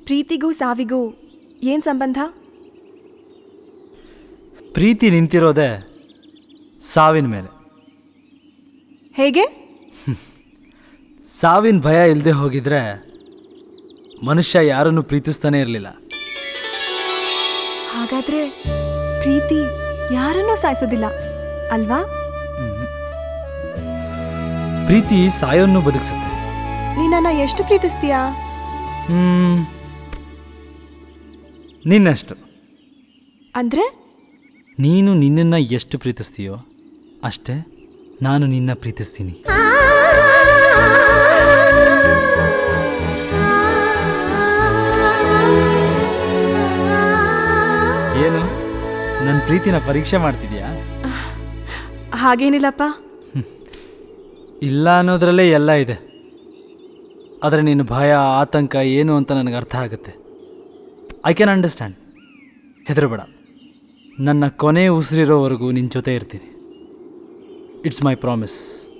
ಪ್ರೀತಿಗೂ ಸಾವಿಗೂ ಏನು ಸಂಬಂಧ? ಪ್ರೀತಿ ನಿಂತಿರೋದೆ ಸಾವಿನ ಮೇಲೆ. ಹೇಗೆ? ಸಾವಿನ ಭಯ ಇಲ್ಲದೆ ಹೋಗಿದ್ರೆ ಮನುಷ್ಯ ಯಾರನ್ನು ಪ್ರೀತಿಸ್ತಾನೆ ಇರಲಿಲ್ಲ. ಹಾಗಾದ್ರೆ ಪ್ರೀತಿ ಯಾರನ್ನೂ ಸಾಯಿಸೋದಿಲ್ಲ ಅಲ್ವಾ? ಪ್ರೀತಿ ಸಾಯೋನ್ನು ಬದುಕಿಸುತ್ತೆ. ನೀನನ್ನ ಎಷ್ಟು ಪ್ರೀತಿಸ್ತೀಯಾ? ನಿನ್ನಷ್ಟು. ಅಂದ್ರೆ? ನೀನು ನಿನ್ನನ್ನು ಎಷ್ಟು ಪ್ರೀತಿಸ್ತೀಯೋ ಅಷ್ಟೇ ನಾನು ನಿನ್ನ ಪ್ರೀತಿಸ್ತೀನಿ. ಏನು ನನ್ನ ಪ್ರೀತಿನ ಪರೀಕ್ಷೆ ಮಾಡ್ತಿದ್ಯಾ? ಹಾಗೇನಿಲ್ಲಪ್ಪ. ಇಲ್ಲ ಅನ್ನೋದ್ರಲ್ಲೇ ಎಲ್ಲ ಇದೆ. ಆದರೆ ನಿನ್ನ ಭಯ ಆತಂಕ ಏನು ಅಂತ ನನಗೆ ಅರ್ಥ ಆಗುತ್ತೆ. I can understand. ಹೆದರಬೇಡ, ನನ್ನ ಕೊನೆ ಉಸಿರಿರೋವರೆಗೂ ನಿನ್ನ ಜೊತೆ ಇರ್ತೀನಿ. It's my promise.